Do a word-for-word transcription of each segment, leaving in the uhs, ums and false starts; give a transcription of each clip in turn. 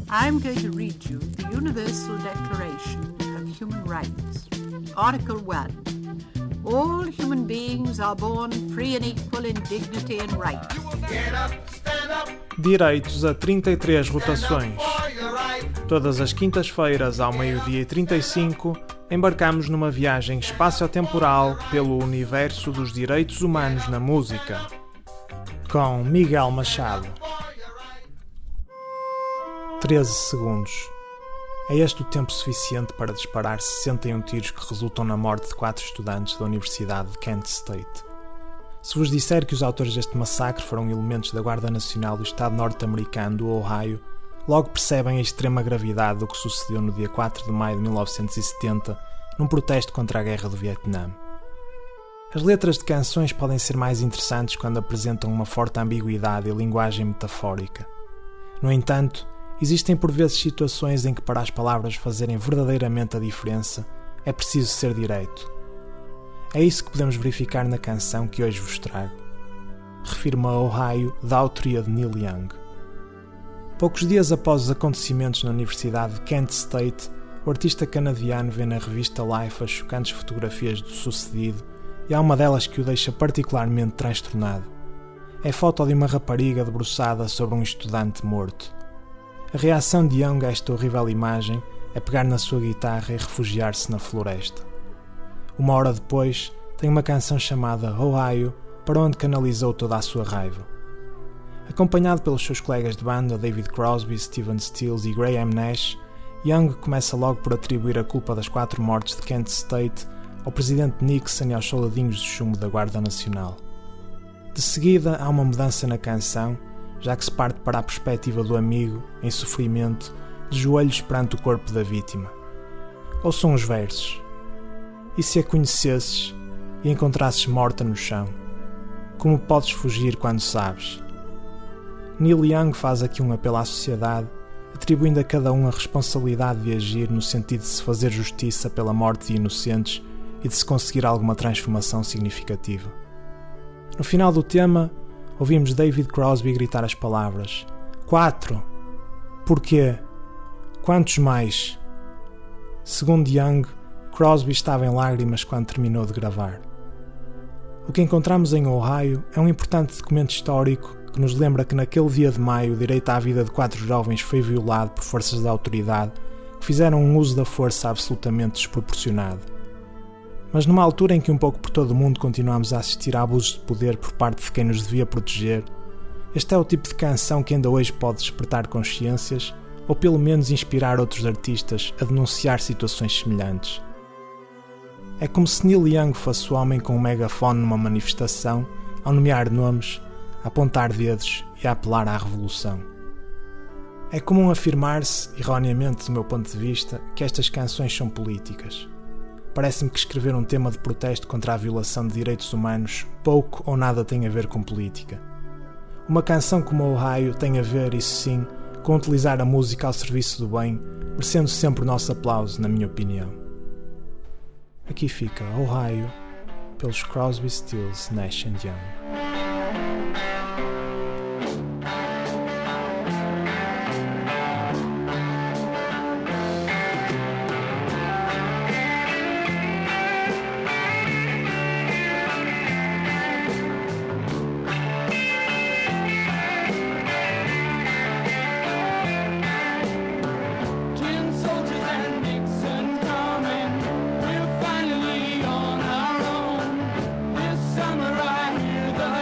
I'm going to read you the Universal Declaration of Human Rights. Article one. All human beings are born free and equal in dignity and rights. Direitos a trinta e três rotações. Todas as quintas-feiras, ao meio-dia e trinta e cinco, embarcamos numa viagem espaço-temporal pelo universo dos direitos humanos na música. Com Miguel Machado. treze segundos. É este o tempo suficiente para disparar sessenta e um tiros que resultam na morte de quatro estudantes da Universidade de Kent State. Se vos disser que os autores deste massacre foram elementos da Guarda Nacional do Estado norte-americano do Ohio, logo percebem a extrema gravidade do que sucedeu no dia quatro de maio de mil novecentos e setenta, num protesto contra a Guerra do Vietnã. As letras de canções podem ser mais interessantes quando apresentam uma forte ambiguidade e linguagem metafórica. No entanto, existem por vezes situações em que para as palavras fazerem verdadeiramente a diferença, é preciso ser direito. É isso que podemos verificar na canção que hoje vos trago. Refiro-me a Ohio, da autoria de Neil Young. Poucos dias após os acontecimentos na Universidade de Kent State, o artista canadiano vê na revista Life as chocantes fotografias do sucedido e há uma delas que o deixa particularmente transtornado. É a foto de uma rapariga debruçada sobre um estudante morto. A reação de Young a esta horrível imagem é pegar na sua guitarra e refugiar-se na floresta. Uma hora depois, tem uma canção chamada Ohio, para onde canalizou toda a sua raiva. Acompanhado pelos seus colegas de banda David Crosby, Stephen Stills e Graham Nash, Young começa logo por atribuir a culpa das quatro mortes de Kent State ao presidente Nixon e aos soldadinhos de chumbo da Guarda Nacional. De seguida, há uma mudança na canção, já que se parte para a perspectiva do amigo, em sofrimento, de joelhos perante o corpo da vítima. Ouçam os versos. E se a conhecesses e encontrasses morta no chão, como podes fugir quando sabes? Neil Young faz aqui um apelo à sociedade, atribuindo a cada um a responsabilidade de agir no sentido de se fazer justiça pela morte de inocentes e de se conseguir alguma transformação significativa. No final do tema, ouvimos David Crosby gritar as palavras: Quatro! Porquê? Quantos mais? Segundo Young, Crosby estava em lágrimas quando terminou de gravar. O que encontramos em Ohio é um importante documento histórico que nos lembra que naquele dia de maio o direito à vida de quatro jovens foi violado por forças da autoridade que fizeram um uso da força absolutamente desproporcionado. Mas numa altura em que um pouco por todo o mundo continuamos a assistir a abusos de poder por parte de quem nos devia proteger, este é o tipo de canção que ainda hoje pode despertar consciências ou pelo menos inspirar outros artistas a denunciar situações semelhantes. É como se Neil Young fosse o homem com um megafone numa manifestação, ao nomear nomes, a apontar dedos e a apelar à revolução. É comum afirmar-se, erroneamente do meu ponto de vista, que estas canções são políticas. Parece-me que escrever um tema de protesto contra a violação de direitos humanos pouco ou nada tem a ver com política. Uma canção como Ohio tem a ver, isso sim, com utilizar a música ao serviço do bem, merecendo sempre o nosso aplauso, na minha opinião. Aqui fica Ohio, pelos Crosby, Stills, Nash and Young. Finally on our own, this summer I hear the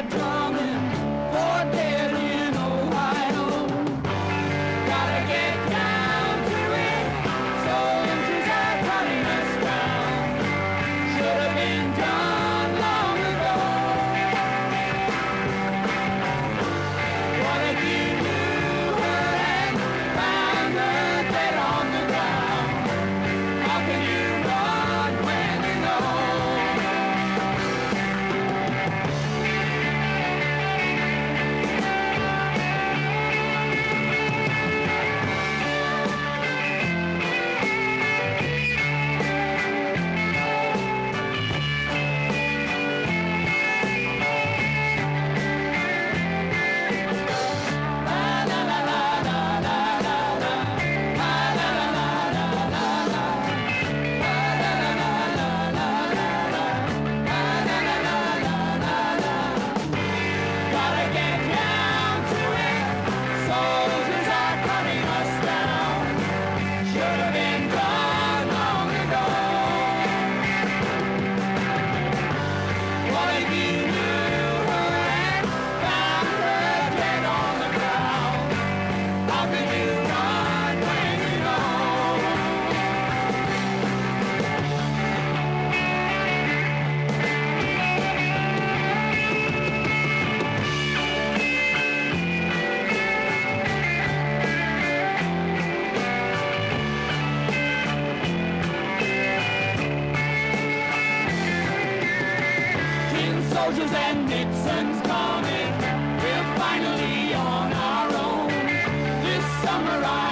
Churchill's and Nixon's coming. We're finally on our own. This summer I